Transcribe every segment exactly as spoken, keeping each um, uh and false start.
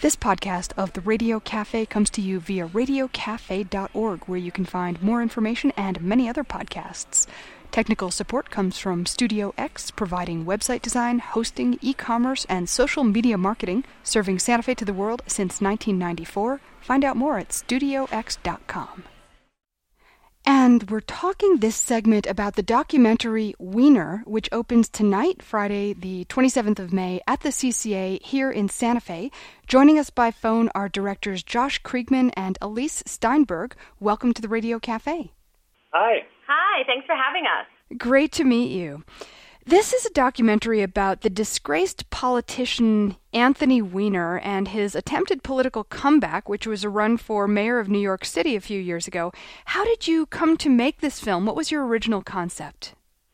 This podcast of the Radio Cafe comes to you via radio cafe dot org, where you can find more information and many other podcasts. Technical support comes from Studio X, providing website design, hosting, e-commerce, and social media marketing, serving Santa Fe to the world since nineteen ninety-four. Find out more at studio x dot com. And we're talking this segment about the documentary Wiener, which opens tonight, Friday, the twenty-seventh of May, at the C C A here in Santa Fe. Joining us by phone are directors Josh Kriegman and Elise Steinberg. Welcome to the Radio Cafe. Hi. Hi, thanks for having us. Great to meet you. This is a documentary about the disgraced politician Anthony Weiner and his attempted political comeback, which was a run for mayor of New York City a few years ago. How did you come to make this film? What was your original concept?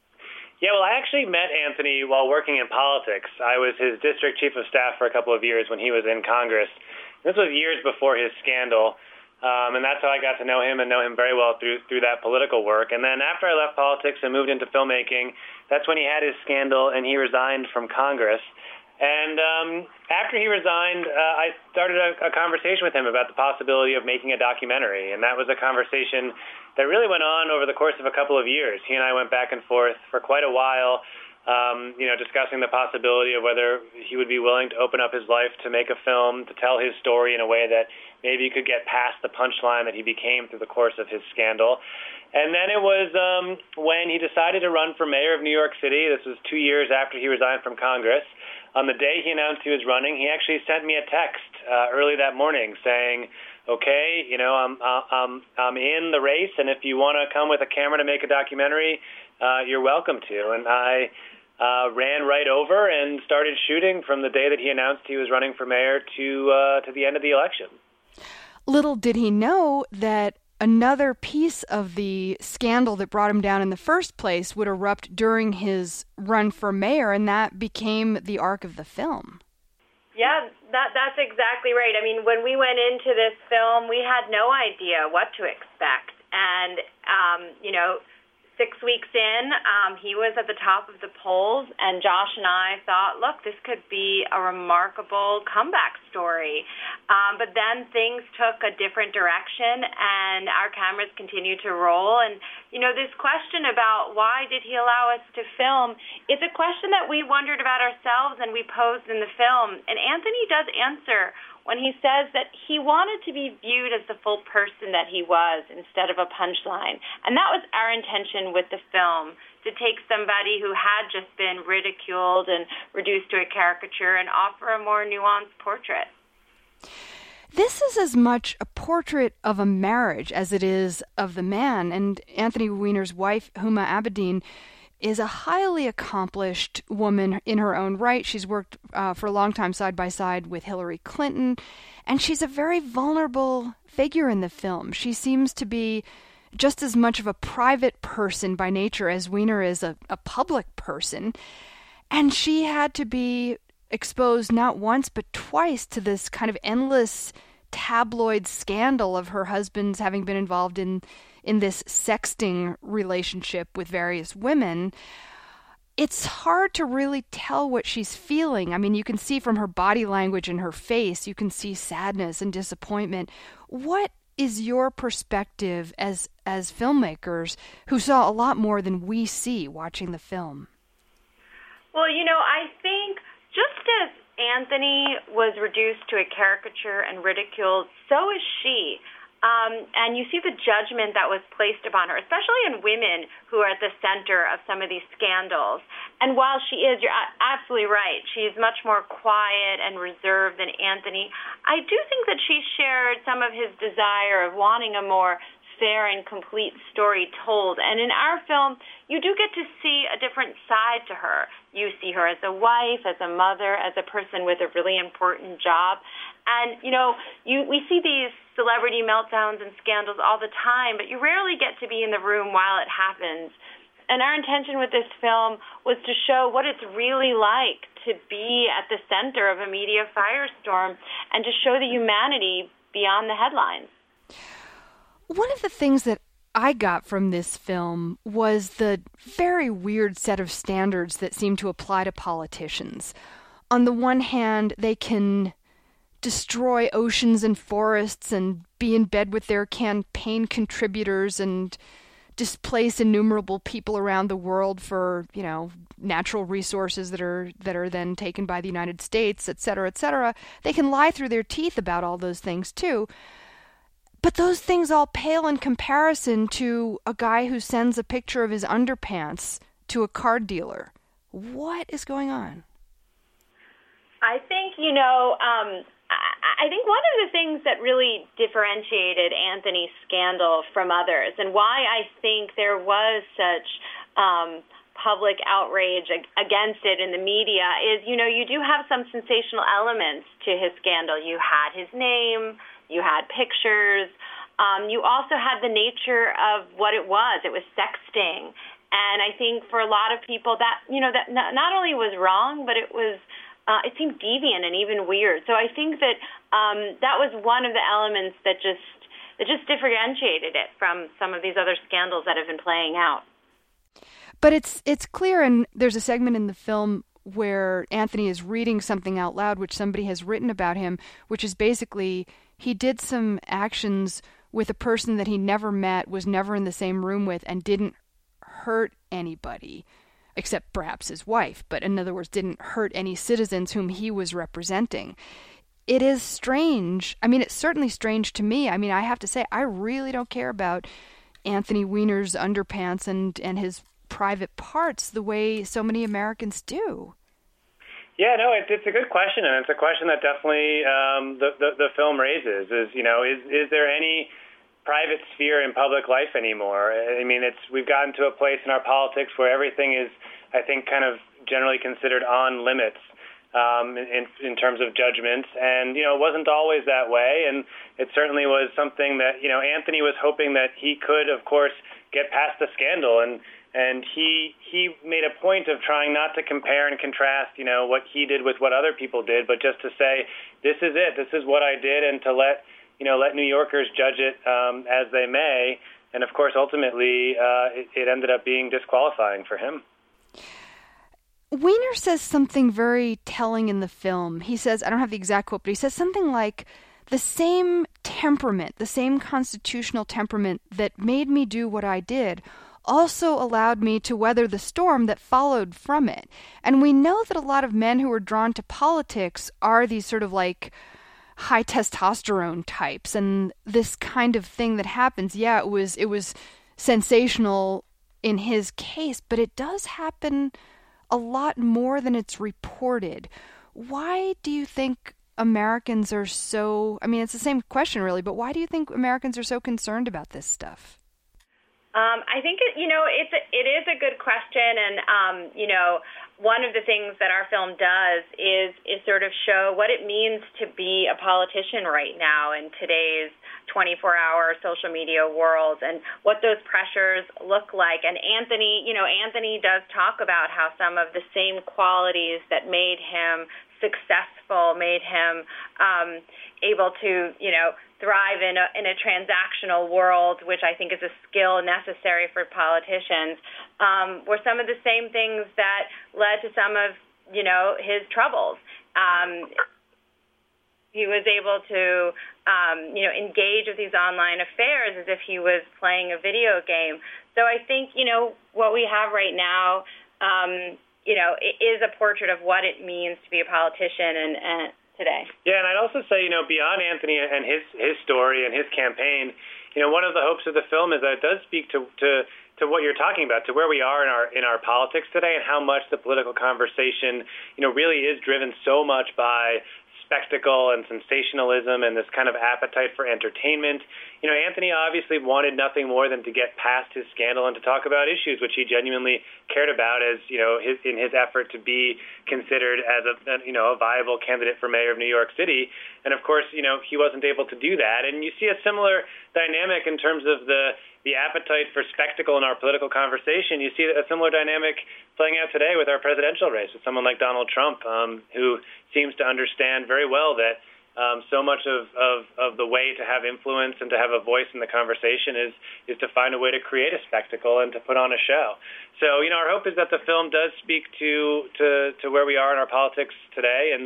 Yeah, well, I actually met Anthony while working in politics. I was his district chief of staff for a couple of years when he was in Congress. This was years before his scandal. Um, and that's how I got to know him and know him very well through through that political work. And then after I left politics and moved into filmmaking, that's when he had his scandal and he resigned from Congress. And um, after he resigned, uh, I started a, a conversation with him about the possibility of making a documentary. And that was a conversation that really went on over the course of a couple of years. He and I went back and forth for quite a while, um, you know, discussing the possibility of whether he would be willing to open up his life to make a film, to tell his story in a way that maybe he could get past the punchline that he became through the course of his scandal. And then it was um, when he decided to run for mayor of New York City. This was two years after he resigned from Congress. On the day he announced he was running, he actually sent me a text uh, early that morning saying, okay, you know, I'm, I'm, I'm in the race, and if you want to come with a camera to make a documentary, uh, you're welcome to. And I uh, ran right over and started shooting from the day that he announced he was running for mayor to uh, to the end of the election. Little did he know that another piece of the scandal that brought him down in the first place would erupt during his run for mayor, and that became the arc of the film. Yeah, that that's exactly right. I mean, when we went into this film, we had no idea what to expect. And, um, you know, six weeks in, um, he was at the top of the polls, and Josh and I thought, look, this could be a remarkable comeback story. Um, but then things took a different direction, and our cameras continued to roll. And, you know, this question about why did he allow us to film, it's a question that we wondered about ourselves and we posed in the film. And Anthony does answer when he says that he wanted to be viewed as the full person that he was instead of a punchline. And that was our intention with the film, to take somebody who had just been ridiculed and reduced to a caricature and offer a more nuanced portrait. This is as much a portrait of a marriage as it is of the man. And Anthony Weiner's wife, Huma Abedin, is a highly accomplished woman in her own right. She's worked uh, for a long time side by side with Hillary Clinton, and she's a very vulnerable figure in the film. She seems to be just as much of a private person by nature as Weiner is a, a public person, and she had to be exposed not once but twice to this kind of endless tabloid scandal of her husband's having been involved in in this sexting relationship with various women. It's hard to really tell what she's feeling. I mean, you can see from her body language and her face, you can see sadness and disappointment. What is your perspective as as filmmakers who saw a lot more than we see watching the film? Well, you know, I think just as Anthony was reduced to a caricature and ridiculed, so is she. Um, and you see the judgment that was placed upon her, especially in women who are at the center of some of these scandals. And while she is, you're absolutely right, she's much more quiet and reserved than Anthony, I do think that she shared some of his desire of wanting a more fair and complete story told. And in our film, you do get to see a different side to her. You see her as a wife, as a mother, as a person with a really important job. And, you know, you we see these celebrity meltdowns and scandals all the time, but you rarely get to be in the room while it happens. And our intention with this film was to show what it's really like to be at the center of a media firestorm and to show the humanity beyond the headlines. One of the things that I got from this film was the very weird set of standards that seem to apply to politicians. On the one hand, they can destroy oceans and forests and be in bed with their campaign contributors and displace innumerable people around the world for, you know, natural resources that are that are then taken by the United States, et cetera, et cetera. They can lie through their teeth about all those things too. But those things all pale in comparison to a guy who sends a picture of his underpants to a card dealer. What is going on? I think, you know, um, I, I think one of the things that really differentiated Anthony's scandal from others and why I think there was such um, public outrage against it in the media is, you know, you do have some sensational elements to his scandal. You had his name. You had pictures. Um, you also had the nature of what it was. It was sexting. And I think for a lot of people that, you know, that not only was wrong, but it was, uh, it seemed deviant and even weird. So I think that um, that was one of the elements that just, that just differentiated it from some of these other scandals that have been playing out. But it's, it's clear, and there's a segment in the film where Anthony is reading something out loud, which somebody has written about him, which is basically he did some actions with a person that he never met, was never in the same room with, and didn't hurt anybody, except perhaps his wife, but in other words, didn't hurt any citizens whom he was representing. It is strange. I mean, it's certainly strange to me. I mean, I have to say, I really don't care about Anthony Weiner's underpants and, and his private parts the way so many Americans do. Yeah, no, it, it's a good question, and it's a question that definitely um, the, the the film raises. Is you know, is is there any private sphere in public life anymore? I mean, it's we've gotten to a place in our politics where everything is, I think, kind of generally considered on limits um, in in terms of judgments, and you know, it wasn't always that way, and it certainly was something that you know Anthony was hoping that he could, of course, get past the scandal and. And he he made a point of trying not to compare and contrast, you know, what he did with what other people did, but just to say, this is it, this is what I did, and to let, you know, let New Yorkers judge it um, as they may. And of course, ultimately, uh, it, it ended up being disqualifying for him. Weiner says something very telling in the film. He says, I don't have the exact quote, but he says something like, the same temperament, the same constitutional temperament that made me do what I did also allowed me to weather the storm that followed from it. And we know that a lot of men who are drawn to politics are these sort of like high testosterone types, and this kind of thing that happens, yeah, it was it was sensational in his case, but it does happen a lot more than it's reported. Why do you think Americans are so, I mean, it's the same question really, but why do you think Americans are so concerned about this stuff? Um, I think, it, you know, it's a, it is a good question, and, um, you know, one of the things that our film does is is sort of show what it means to be a politician right now in today's twenty-four hour social media world and what those pressures look like. And Anthony, you know, Anthony does talk about how some of the same qualities that made him successful, made him um, able to, you know, thrive in a, in a transactional world, which I think is a skill necessary for politicians, um, were some of the same things that led to some of, you know, his troubles. Um, he was able to, um, you know, engage with these online affairs as if he was playing a video game. So I think, you know, what we have right now, um, you know, it is a portrait of what it means to be a politician and, and today. Yeah, and I'd also say, you know, beyond Anthony and his his story and his campaign, you know, one of the hopes of the film is that it does speak to to to what you're talking about, to where we are in our in our politics today, and how much the political conversation, you know, really is driven so much by spectacle and sensationalism and this kind of appetite for entertainment. You know, Anthony obviously wanted nothing more than to get past his scandal and to talk about issues which he genuinely cared about, as, you know, his, in his effort to be considered as a, you know, a viable candidate for mayor of New York City. And of course, you know, he wasn't able to do that. And you see a similar dynamic in terms of the the appetite for spectacle in our political conversation. You see a similar dynamic playing out today with our presidential race, with someone like Donald Trump, um, who seems to understand very well that um, so much of, of, of the way to have influence and to have a voice in the conversation is is to find a way to create a spectacle and to put on a show. So, you know, our hope is that the film does speak to to, to where we are in our politics today, and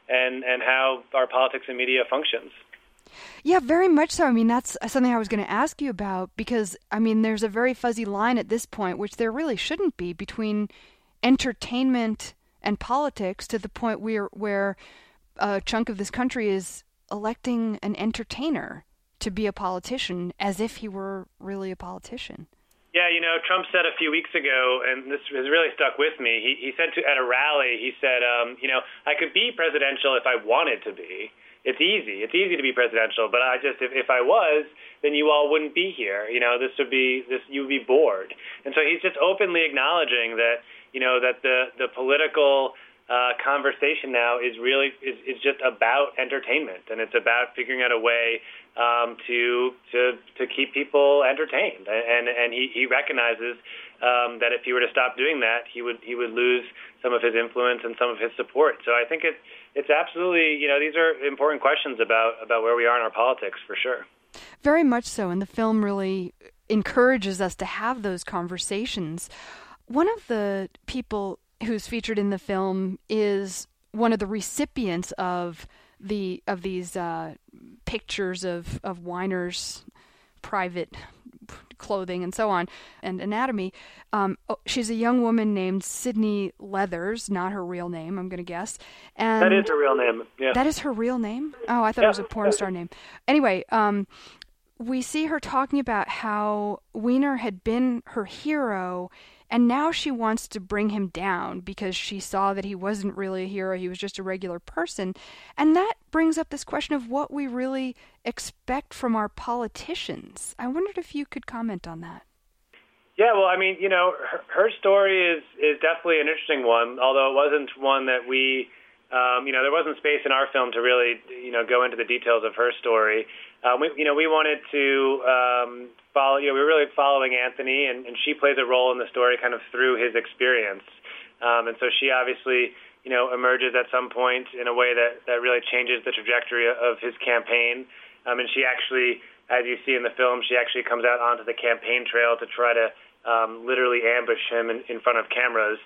and, and how our politics and media functions. Yeah, very much so. I mean, that's something I was going to ask you about because, I mean, there's a very fuzzy line at this point, which there really shouldn't be, between entertainment and politics to the point where, where a chunk of this country is electing an entertainer to be a politician as if he were really a politician. Yeah, you know, Trump said a few weeks ago, and this has really stuck with me, he, he said to, at a rally, he said, um, you know, I could be presidential if I wanted to be. It's easy. It's easy to be presidential, but I just, if, if I was, then you all wouldn't be here. You know, this would be, this, you would be bored. And so he's just openly acknowledging that, you know, that the, the political uh, conversation now is really, is, is just about entertainment, and it's about figuring out a way um, to, to, to keep people entertained. And, and he, he recognizes um, that if he were to stop doing that, he would, he would lose some of his influence and some of his support. So I think it, It's absolutely, you know, these are important questions about, about where we are in our politics, for sure. Very much so, and the film really encourages us to have those conversations. One of the people who's featured in the film is one of the recipients of the of these uh, pictures of, of Weiner's private clothing and so on, and anatomy. Um, she's a young woman named Sydney Leathers, not her real name, I'm going to guess. And that is her real name, yeah. That is her real name? Oh, I thought yeah. it was a porn star name. Anyway, um, we see her talking about how Weiner had been her hero, and now she wants to bring him down because she saw that he wasn't really a hero, he was just a regular person. And that brings up this question of what we really expect from our politicians. I wondered if you could comment on that. Yeah, well, I mean, you know, her, her story is, is definitely an interesting one, although it wasn't one that we, um, you know, there wasn't space in our film to really, you know, go into the details of her story. Um, we, you know, we wanted to um, follow, you know, we were really following Anthony, and, and she plays a role in the story kind of through his experience. Um, and so she obviously, you know, emerges at some point in a way that, that really changes the trajectory of his campaign. Um, and she actually, as you see in the film, she actually comes out onto the campaign trail to try to um, literally ambush him in, in front of cameras.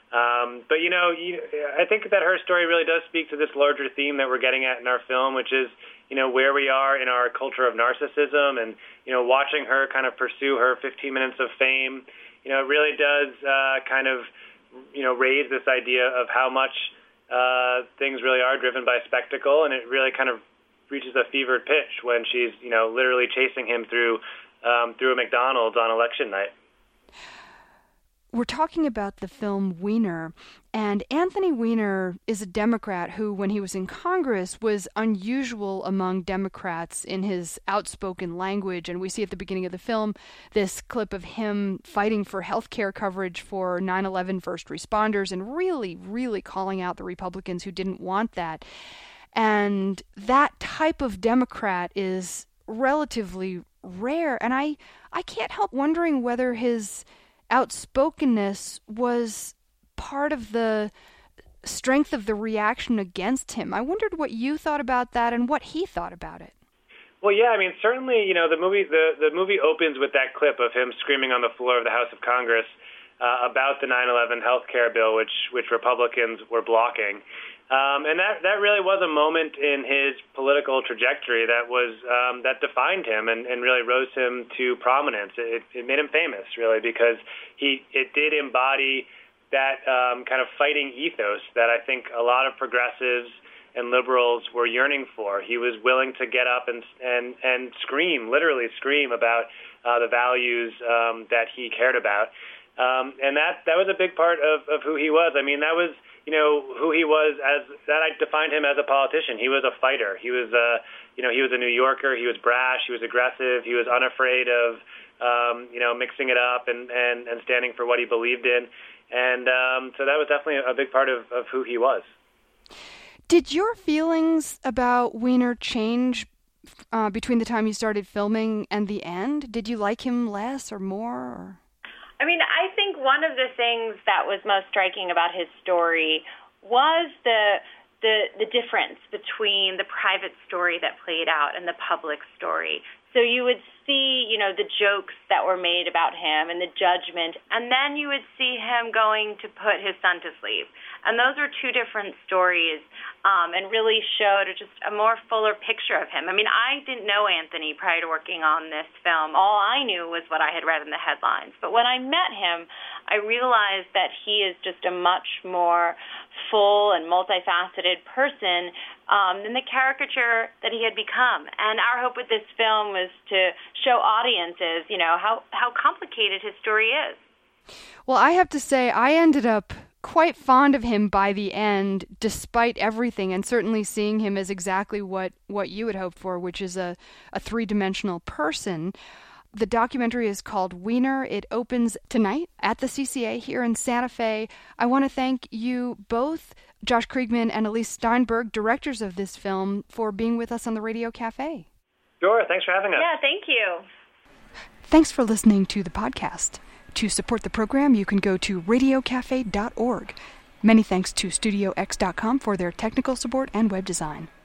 Um, but, you know, you, I think that her story really does speak to this larger theme that we're getting at in our film, which is, you know, where we are in our culture of narcissism, and, you know, watching her kind of pursue her fifteen minutes of fame, you know, it really does uh, kind of, you know, raise this idea of how much uh, things really are driven by spectacle, and it really kind of reaches a fevered pitch when she's, you know, literally chasing him through um, through a McDonald's on election night. We're talking about the film Weiner, and Anthony Weiner is a Democrat who, when he was in Congress, was unusual among Democrats in his outspoken language. And we see at the beginning of the film this clip of him fighting for health care coverage for nine eleven first responders and really, really calling out the Republicans who didn't want that. And that type of Democrat is relatively rare, and I, I can't help wondering whether his outspokenness was part of the strength of the reaction against him. I wondered what you thought about that and what he thought about it. Well, yeah, I mean, certainly, you know, the movie the, the movie opens with that clip of him screaming on the floor of the House of Congress uh, about the nine eleven health care bill, which which Republicans were blocking. Um, and that, that really was a moment in his political trajectory that was um, that defined him and, and really rose him to prominence. It, it made him famous, really, because he it did embody that um, kind of fighting ethos that I think a lot of progressives and liberals were yearning for. He was willing to get up and and, and scream, literally scream about uh, the values um, that he cared about. Um, and that, that was a big part of, of who he was. I mean, that was... you know, who he was as, that I defined him as a politician. He was a fighter. He was a, you know, he was a New Yorker. He was brash. He was aggressive. He was unafraid of, um, you know, mixing it up and, and, and standing for what he believed in. And um, so that was definitely a big part of, of who he was. Did your feelings about Weiner change uh, between the time you started filming and the end? Did you like him less or more? Or? I mean, I think one of the things that was most striking about his story was the the the difference between the private story that played out and the public story. So you would see, you know, the jokes that were made about him and the judgment, and then you would see him going to put his son to sleep. And those were two different stories, um, and really showed just a more fuller picture of him. I mean, I didn't know Anthony prior to working on this film. All I knew was what I had read in the headlines. But when I met him, I realized that he is just a much more full and multifaceted person um, than the caricature that he had become. And our hope with this film was to show audiences, you know, how, how complicated his story is. Well, I have to say, I ended up quite fond of him by the end, despite everything, and certainly seeing him as exactly what, what you had hoped for, which is a, a three-dimensional person. The documentary is called Wiener. It opens tonight at the C C A here in Santa Fe. I want to thank you both, Josh Kriegman and Elise Steinberg, directors of this film, for being with us on the Radio Cafe. Sure, thanks for having us. Yeah, thank you. Thanks for listening to the podcast. To support the program, you can go to radio cafe dot org. Many thanks to studio x dot com for their technical support and web design.